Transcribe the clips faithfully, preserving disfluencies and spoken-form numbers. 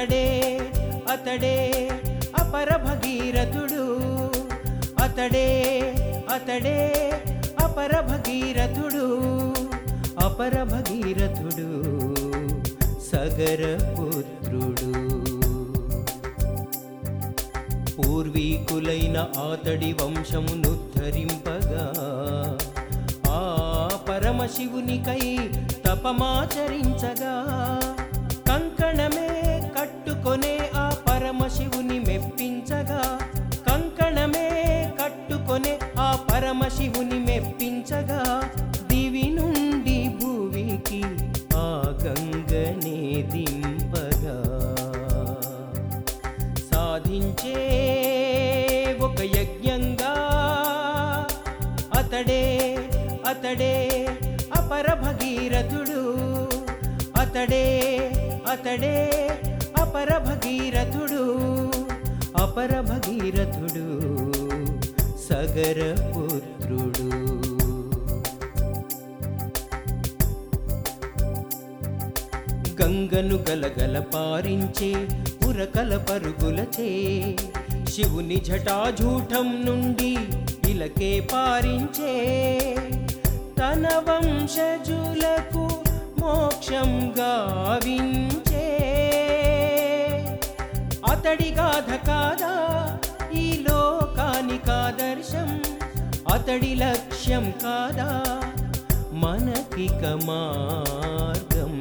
అతడే అతడే అపర భగీరథుడు అతడే అతడే అపర భగీరథుడు అపర భగీరథుడు సగర పుత్రుడు పూర్వీకులైన ఆతడి వంశమునుద్ధరింపగా ఆ పరమశివునికై తపమాచరించగా కంకణమే కట్టుకొనే ఆ పరమశివుని మెప్పించగా కంకణమే కట్టుకొనే ఆ పరమశివుని మెప్పించగా దివి నుండి భూమికి ఆ గంగనే దింపగా సాధించే ఒక యజ్ఞంగా అతడే అతడే అపర భగీరథుడు అతడే అతడే అపర భగీరథుడు అపర భగీరథుడు సగర పుత్రుడు గంగను గలగల పారించే ఉరకల పరుగులచే శివుని జటాజూటం నుండి ఇలకే పారించే తన వంశజులకు మోక్షం గావించే అతడి గాథ కాదా ఈ లోకానికాదర్శం అతడి లక్ష్యం కాదా మనకిక మార్గం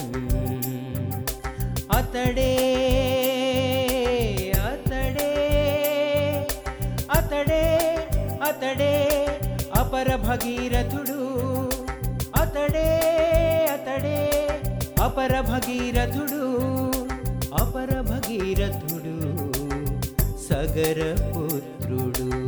అతడే అతడే అతడే అతడే అపర భగీరథుడు అతడే అతడే అపర భగీరథుడు అపర భగీరథుడు సగర పుత్రుడు